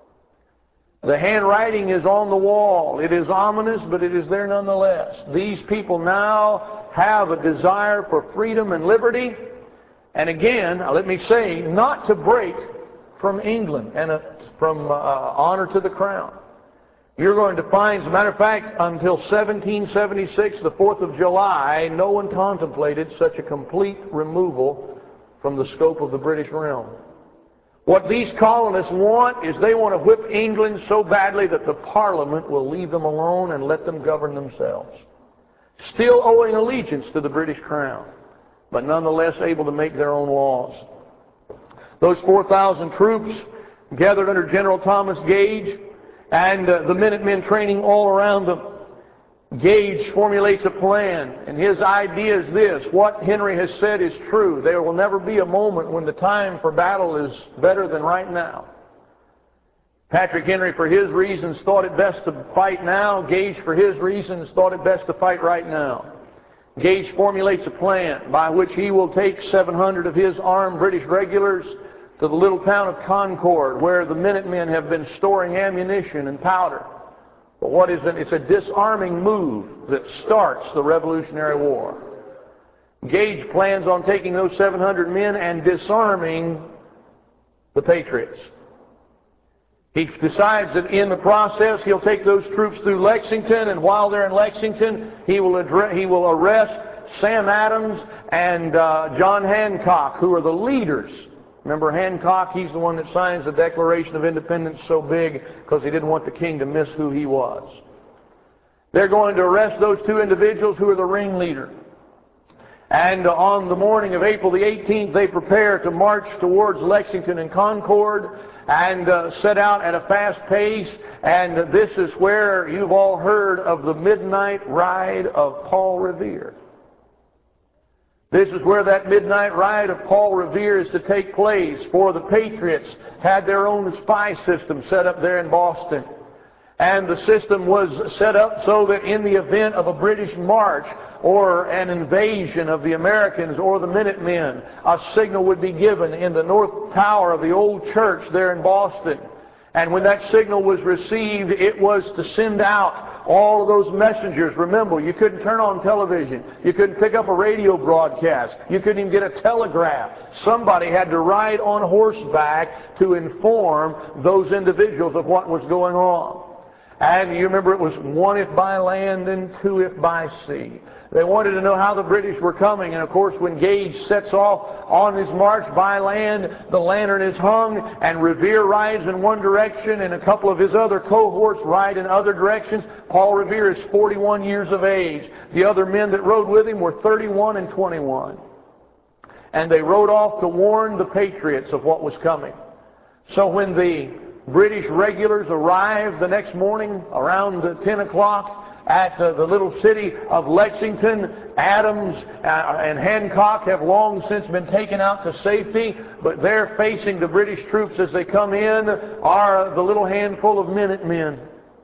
Speaker 1: The handwriting is on the wall. It is ominous, but it is there nonetheless. These people now have a desire for freedom and liberty. And again, let me say, not to break from England and from honor to the crown. You're going to find, as a matter of fact, until 1776, the 4th of July, no one contemplated such a complete removal from the scope of the British realm. What these colonists want is they want to whip England so badly that the Parliament will leave them alone and let them govern themselves. Still owing allegiance to the British crown, but nonetheless able to make their own laws. Those 4,000 troops gathered under General Thomas Gage and the Minutemen training all around them. Gage formulates a plan, and his idea is this: what Henry has said is true. There will never be a moment when the time for battle is better than right now. Patrick Henry, for his reasons, thought it best to fight now. Gage, for his reasons, thought it best to fight right now. Gage formulates a plan by which he will take 700 of his armed British regulars to the little town of Concord, where the Minutemen have been storing ammunition and powder. But what is it? It's a disarming move that starts the Revolutionary War. Gage plans on taking those 700 men and disarming the Patriots. He decides that in the process he'll take those troops through Lexington, and while they're in Lexington he will arrest Sam Adams and John Hancock, who are the leaders. Remember Hancock, he's the one that signs the Declaration of Independence so big because he didn't want the king to miss who he was. They're going to arrest those two individuals who are the ringleader. And on the morning of April the 18th, they prepare to march towards Lexington and Concord and set out at a fast pace. And this is where you've all heard of the midnight ride of Paul Revere. This is where that midnight ride of Paul Revere is to take place, for the Patriots had their own spy system set up there in Boston. And the system was set up so that in the event of a British march or an invasion of the Americans or the Minutemen, a signal would be given in the north tower of the old church there in Boston. And when that signal was received, it was to send out All of those messengers, remember, you couldn't turn on television. You couldn't pick up a radio broadcast. You couldn't even get a telegraph. Somebody had to ride on horseback to inform those individuals of what was going on. And you remember it was one if by land and two if by sea. They wanted to know how the British were coming. And of course, when Gage sets off on his march by land, the lantern is hung, and Revere rides in one direction, and a couple of his other cohorts ride in other directions. Paul Revere is 41 years of age. The other men that rode with him were 31 and 21. And they rode off to warn the Patriots of what was coming. So when the British regulars arrived the next morning around 10 o'clock at the little city of Lexington, Adams and Hancock have long since been taken out to safety, but there facing the British troops as they come in are the little handful of Minutemen.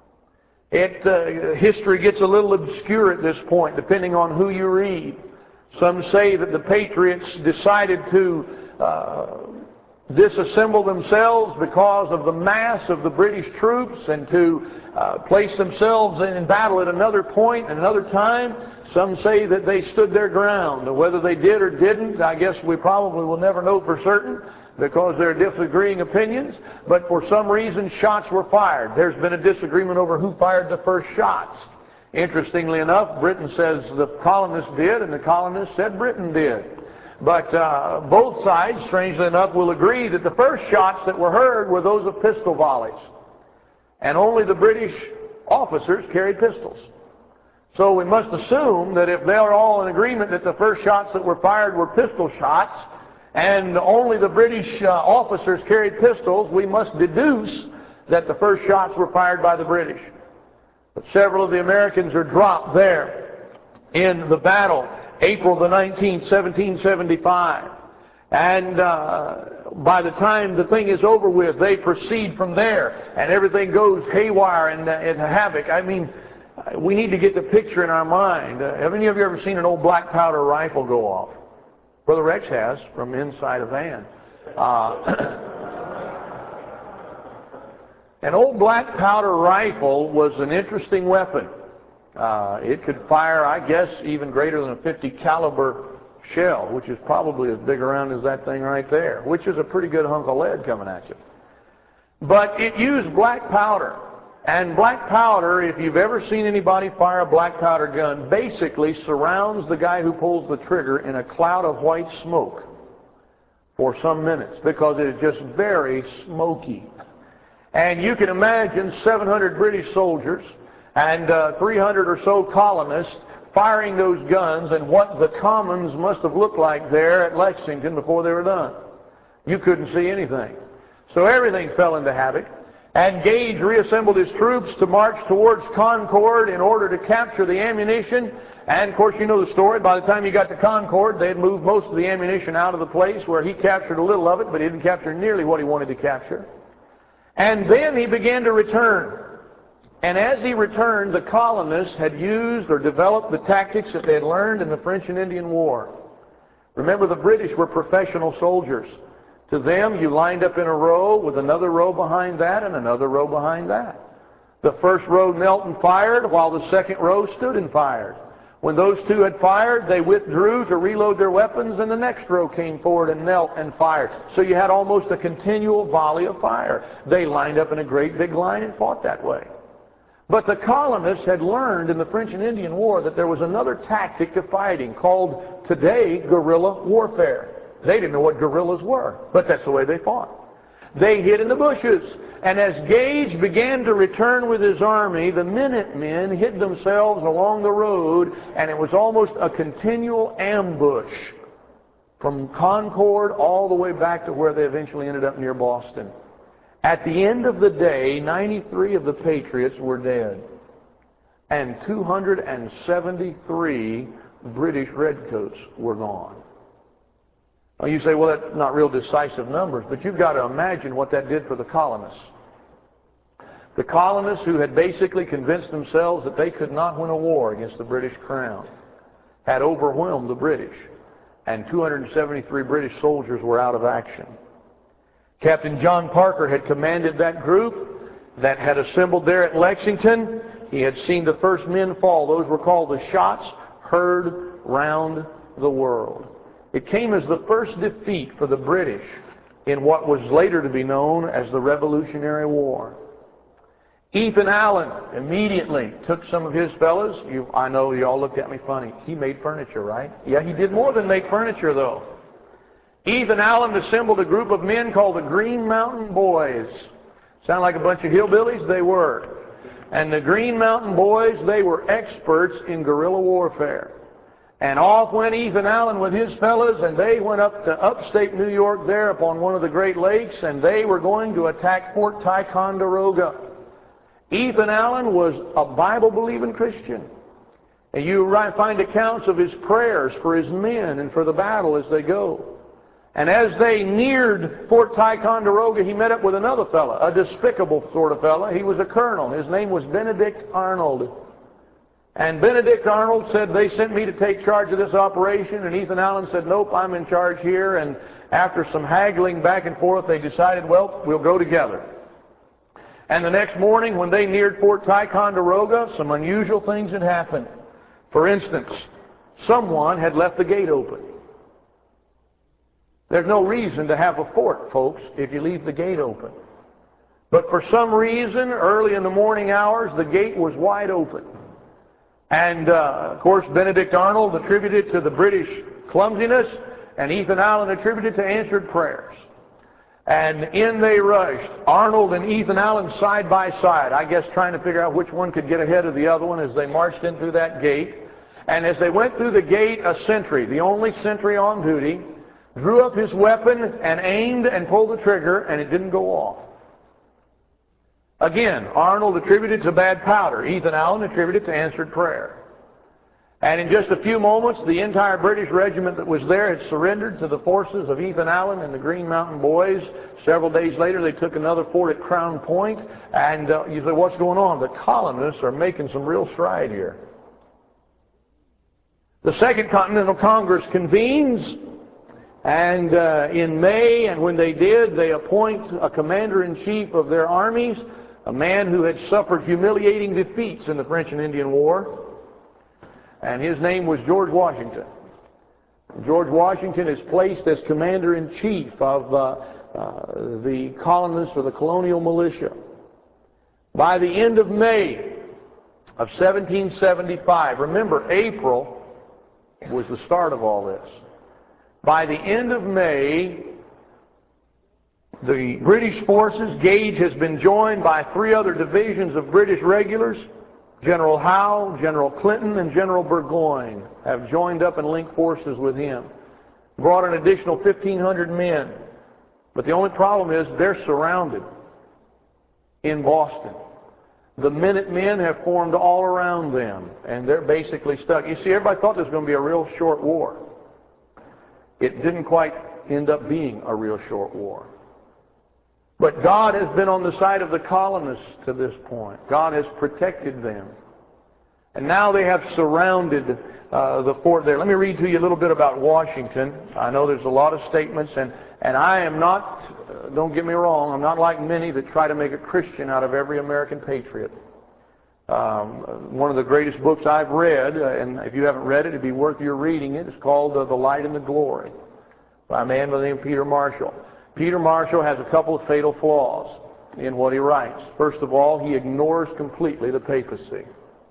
Speaker 1: History gets a little obscure at this point, depending on who you read. Some say that the Patriots decided to disassemble themselves because of the mass of the British troops and to place themselves in battle at another point and another time. Some say that they stood their ground. Whether they did or didn't, I guess we probably will never know for certain because there are disagreeing opinions. But for some reason, shots were fired. There's been a disagreement over who fired the first shots. Interestingly enough, Britain says the colonists did, and the colonists said Britain did. But both sides, strangely enough, will agree that the first shots that were heard were those of pistol volleys. And only the British officers carried pistols. So we must assume that if they are all in agreement that the first shots that were fired were pistol shots, and only the British officers carried pistols, we must deduce that the first shots were fired by the British. But several of the Americans are dropped there in the battle. April the 19th, 1775. And by the time the thing is over with, they proceed from there, and everything goes haywire and havoc. I mean, we need to get the picture in our mind. Have any of you ever seen an old black powder rifle go off? Brother Rex has, from inside a van. An old black powder rifle was an interesting weapon. It could fire, I guess, even greater than a .50 caliber shell, which is probably as big around as that thing right there, which is a pretty good hunk of lead coming at you. But it used black powder. And black powder, if you've ever seen anybody fire a black powder gun, basically surrounds the guy who pulls the trigger in a cloud of white smoke for some minutes because it is just very smoky. And you can imagine 700 British soldiers and 300 or so colonists firing those guns, and what the Commons must have looked like there at Lexington before they were done. You couldn't see anything. So everything fell into havoc, and Gage reassembled his troops to march towards Concord in order to capture the ammunition. And of course, you know the story. By the time he got to Concord, they had moved most of the ammunition out of the place where he captured a little of it, but he didn't capture nearly what he wanted to capture. And then he began to return. And as he returned, the colonists had used or developed the tactics that they had learned in the French and Indian War. Remember, the British were professional soldiers. To them, you lined up in a row with another row behind that and another row behind that. The first row knelt and fired while the second row stood and fired. When those two had fired, they withdrew to reload their weapons, and the next row came forward and knelt and fired. So you had almost a continual volley of fire. They lined up in a great big line and fought that way. But the colonists had learned in the French and Indian War that there was another tactic to fighting called today guerrilla warfare. They didn't know what guerrillas were, but that's the way they fought. They hid in the bushes. And as Gage began to return with his army, the Minutemen hid themselves along the road, and it was almost a continual ambush from Concord all the way back to where they eventually ended up near Boston. At the end of the day, 93 of the Patriots were dead, and 273 British redcoats were gone. Well, you say, well, that's not real decisive numbers, but you've got to imagine what that did for the colonists. The colonists who had basically convinced themselves that they could not win a war against the British Crown had overwhelmed the British, and 273 British soldiers were out of action. Captain John Parker had commanded that group that had assembled there at Lexington. He had seen the first men fall. Those were called the shots heard round the world. It came as the first defeat for the British in what was later to be known as the Revolutionary War. Ethan Allen immediately took some of his fellows. I know you all looked at me funny. He made furniture, right? Yeah, he did more than make furniture, though. Ethan Allen assembled a group of men called the Green Mountain Boys. Sound like a bunch of hillbillies? They were. And the Green Mountain Boys, they were experts in guerrilla warfare. And off went Ethan Allen with his fellows, and they went up to upstate New York there upon one of the Great Lakes, and they were going to attack Fort Ticonderoga. Ethan Allen was a Bible-believing Christian. And you find accounts of his prayers for his men and for the battle as they go. And as they neared Fort Ticonderoga, he met up with another fellow, a despicable sort of fellow. He was a colonel. His name was Benedict Arnold. And Benedict Arnold said, they sent me to take charge of this operation. And Ethan Allen said, nope, I'm in charge here. And after some haggling back and forth, they decided, well, we'll go together. And the next morning, when they neared Fort Ticonderoga, some unusual things had happened. For instance, someone had left the gate open. There's no reason to have a fort, folks, if you leave the gate open. But for some reason, early in the morning hours, the gate was wide open. And, of course, Benedict Arnold attributed to the British clumsiness, and Ethan Allen attributed to answered prayers. And in they rushed, Arnold and Ethan Allen side by side, I guess trying to figure out which one could get ahead of the other one as they marched in through that gate. And as they went through the gate, a sentry, the only sentry on duty, drew up his weapon and aimed and pulled the trigger, and it didn't go off. Again, Arnold attributed to bad powder. Ethan Allen attributed to answered prayer. And in just a few moments, the entire British regiment that was there had surrendered to the forces of Ethan Allen and the Green Mountain Boys. Several days later, they took another fort at Crown Point. And you say, what's going on? The colonists are making some real stride here. The Second Continental Congress convenes. And in May, and when they did, they appoint a commander-in-chief of their armies, a man who had suffered humiliating defeats in the French and Indian War. And his name was George Washington. George Washington is placed as commander-in-chief of the colonists or the colonial militia. By the end of May of 1775, remember, April was the start of all this. By the end of May, the British forces, Gage has been joined by 3 other divisions of British regulars. General Howe, General Clinton, and General Burgoyne have joined up and linked forces with him. Brought an additional 1,500 men. But the only problem is they're surrounded in Boston. The Minutemen have formed all around them, and they're basically stuck. You see, everybody thought this was going to be a real short war. It didn't quite end up being a real short war. But God has been on the side of the colonists to this point. God has protected them. And now they have surrounded the fort there. Let me read to you a little bit about Washington. I know there's a lot of statements, and I am not, don't get me wrong, I'm not like many that try to make a Christian out of every American patriot. One of the greatest books I've read, and if you haven't read it, it'd be worth your reading it. It's called The Light and the Glory by a man by the name of Peter Marshall. Peter Marshall has a couple of fatal flaws in what he writes. First of all, he ignores completely the papacy.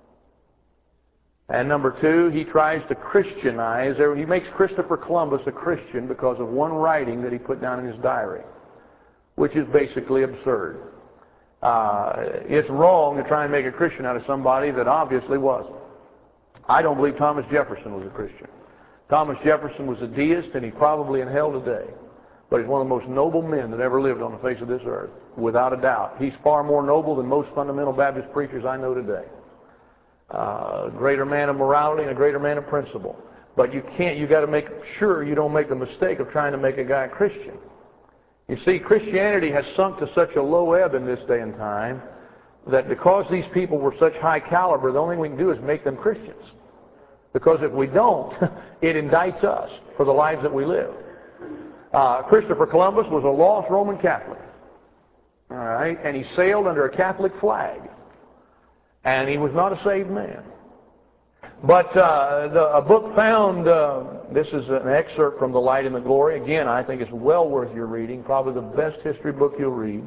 Speaker 1: And number 2, he tries to Christianize. He makes Christopher Columbus a Christian because of one writing that he put down in his diary, which is basically absurd. It's wrong to try and make a Christian out of somebody that obviously wasn't. I don't believe Thomas Jefferson was a Christian. Thomas Jefferson was a deist, and he's probably in hell today. But he's one of the most noble men that ever lived on the face of this earth, without a doubt. He's far more noble than most fundamental Baptist preachers I know today. A greater man of morality and a greater man of principle. But you got to make sure you don't make the mistake of trying to make a guy a Christian. You see, Christianity has sunk to such a low ebb in this day and time that because these people were such high caliber, the only thing we can do is make them Christians. Because if we don't, it indicts us for the lives that we live. Christopher Columbus was a lost Roman Catholic. All right? And he sailed under a Catholic flag. and he was not a saved man. But a book found, this is an excerpt from The Light and the Glory. Again, I think it's well worth your reading, probably the best history book you'll read.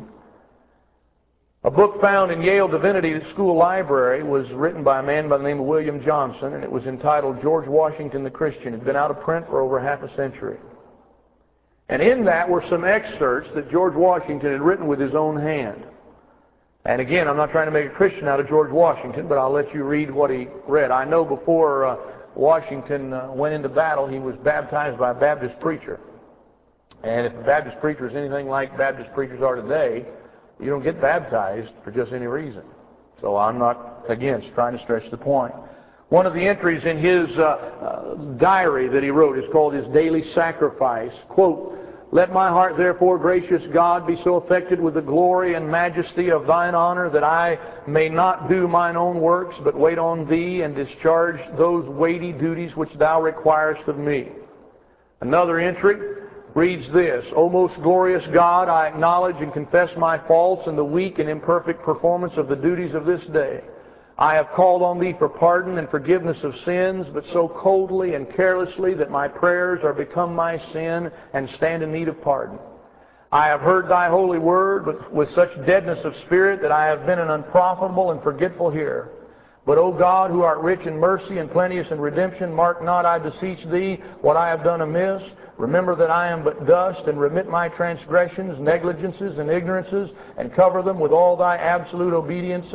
Speaker 1: A book found in Yale Divinity School Library was written by a man by the name of William Johnson, and it was entitled George Washington the Christian. It had been out of print for over half a century. And in that were some excerpts that George Washington had written with his own hand. And again, I'm not trying to make a Christian out of George Washington, but I'll let you read what he read. I know before Washington went into battle, he was baptized by a Baptist preacher. And if a Baptist preacher is anything like Baptist preachers are today, you don't get baptized for just any reason. So I'm not, again, trying to stretch the point. One of the entries in his diary that he wrote is called his Daily Sacrifice. Quote, "Let my heart therefore, gracious God, be so affected with the glory and majesty of thine honor that I may not do mine own works, but wait on thee and discharge those weighty duties which thou requirest of me." Another entry reads this, "O most glorious God, I acknowledge and confess my faults and the weak and imperfect performance of the duties of this day. I have called on thee for pardon and forgiveness of sins, but so coldly and carelessly that my prayers are become my sin and stand in need of pardon. I have heard thy holy word, but with such deadness of spirit that I have been an unprofitable and forgetful hearer. But, O God, who art rich in mercy and plenteous in redemption, mark not, I beseech thee, what I have done amiss. Remember that I am but dust, and remit my transgressions, negligences, and ignorances, and cover them with all the absolute obedience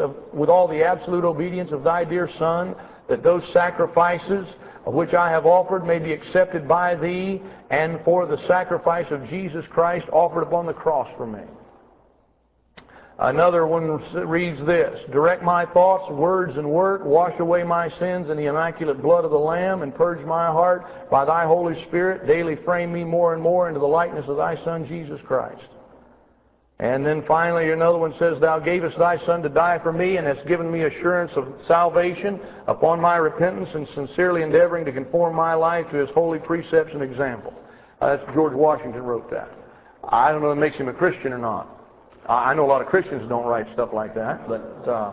Speaker 1: of thy dear Son, that those sacrifices of which I have offered may be accepted by thee, and for the sacrifice of Jesus Christ offered upon the cross for me." Another one reads this, "Direct my thoughts, words, and work. Wash away my sins in the immaculate blood of the Lamb, and purge my heart by thy Holy Spirit. Daily frame me more and more into the likeness of thy Son, Jesus Christ." And then finally another one says, "Thou gavest thy Son to die for me, and hast given me assurance of salvation upon my repentance and sincerely endeavoring to conform my life to his holy precepts and example." That's George Washington wrote that. I don't know if it makes him a Christian or not. I know a lot of Christians don't write stuff like that, but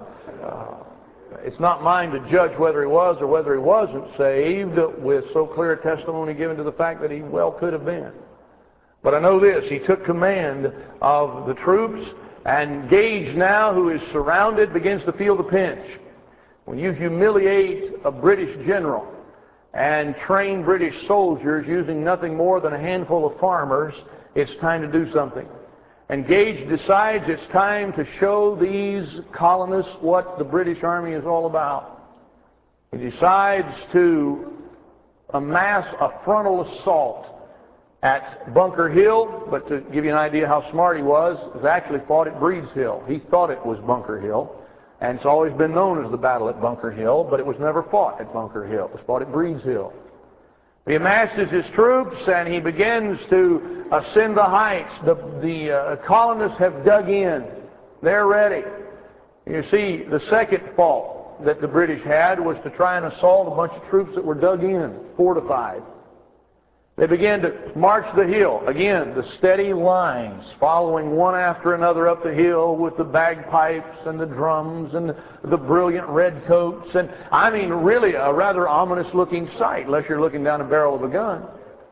Speaker 1: it's not mine to judge whether he was or whether he wasn't saved with so clear a testimony given to the fact that he well could have been. But I know this, he took command of the troops, and Gage now, who is surrounded, begins to feel the pinch. When you humiliate a British general and train British soldiers using nothing more than a handful of farmers, it's time to do something. And Gage decides it's time to show these colonists what the British Army is all about. He decides to amass a frontal assault at Bunker Hill, but to give you an idea how smart he was, it was actually fought at Breed's Hill. He thought it was Bunker Hill, and it's always been known as the Battle at Bunker Hill, but it was never fought at Bunker Hill. It was fought at Breed's Hill. He amasses his troops, and he begins to ascend the heights. The colonists have dug in. They're ready. You see, the second fault that the British had was to try and assault a bunch of troops that were dug in, fortified. They began to march the hill. Again, the steady lines following one after another up the hill with the bagpipes and the drums and the brilliant redcoats. And I mean, really a rather ominous looking sight, unless you're looking down a barrel of a gun.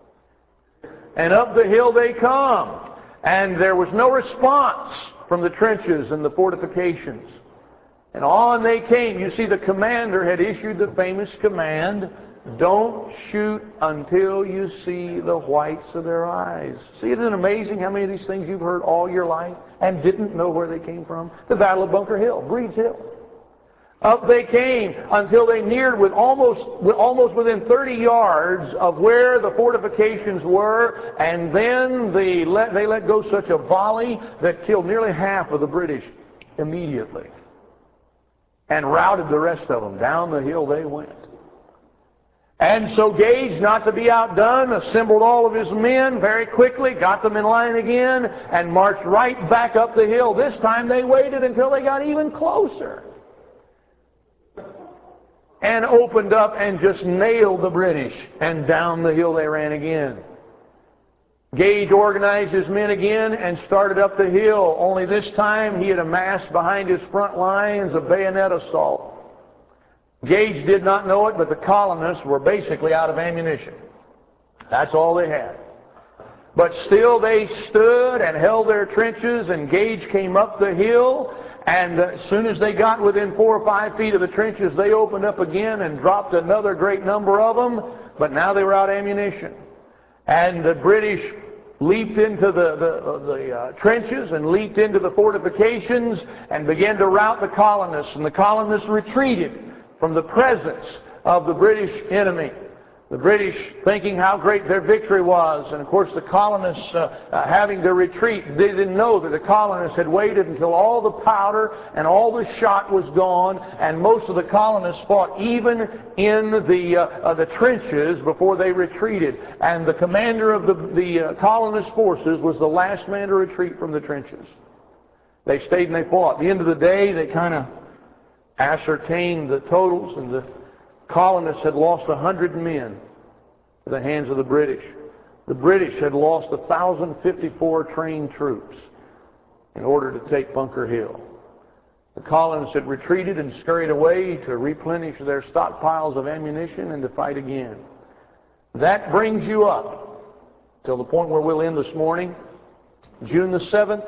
Speaker 1: And up the hill they come. And there was no response from the trenches and the fortifications. And on they came. You see, the commander had issued the famous command, "Don't shoot until you see the whites of their eyes." See, isn't it amazing how many of these things you've heard all your life and didn't know where they came from? The Battle of Bunker Hill, Breed's Hill. Up they came until they neared with almost within 30 yards of where the fortifications were, and then they let go such a volley that killed nearly half of the British immediately and routed the rest of them. Down the hill they went. And so Gage, not to be outdone, assembled all of his men very quickly, got them in line again, and marched right back up the hill. This time they waited until they got even closer, and opened up and just nailed the British, and down the hill they ran again. Gage organized his men again and started up the hill, only this time he had amassed behind his front lines a bayonet assault. Gage did not know it, but the colonists were basically out of ammunition. That's all they had. But still they stood and held their trenches, and Gage came up the hill, and as soon as they got within 4 or 5 feet of the trenches, they opened up again and dropped another great number of them, but now they were out of ammunition. And the British leaped into the trenches and leaped into the fortifications and began to rout the colonists, and the colonists retreated from the presence of the British enemy. The British thinking how great their victory was, and of course the colonists having to retreat. They didn't know that the colonists had waited until all the powder and all the shot was gone, and most of the colonists fought even in the trenches before they retreated. And the commander of the colonist forces was the last man to retreat from the trenches. They stayed and they fought. At the end of the day, they kind of ascertained the totals, and the colonists had lost 100 men to the hands of the British. The British had lost 1,054 trained troops in order to take Bunker Hill. The colonists had retreated and scurried away to replenish their stockpiles of ammunition and to fight again. That brings you up till the point where we'll end this morning, June the 7th,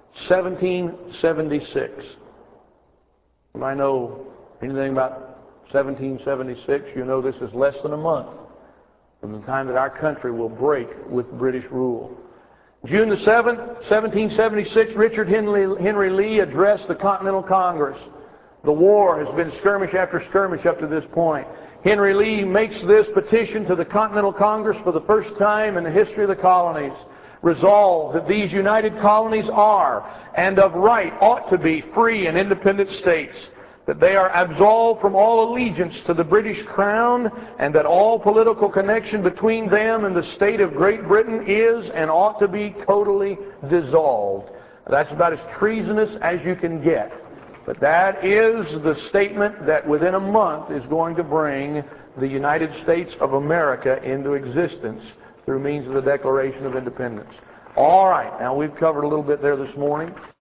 Speaker 1: 1776. You might know anything about 1776, you know this is less than a month from the time that our country will break with British rule. June the 7th, 1776, Richard Henry Lee addressed the Continental Congress. The war has been skirmish after skirmish up to this point. Henry Lee makes this petition to the Continental Congress for the first time in the history of the colonies. Resolve that these united colonies are, and of right ought to be, free and independent states, that they are absolved from all allegiance to the British Crown, and that all political connection between them and the state of Great Britain is and ought to be totally dissolved. That's about as treasonous as you can get. But that is the statement that within a month is going to bring the United States of America into existence through means of the Declaration of Independence. All right, now we've covered a little bit there this morning.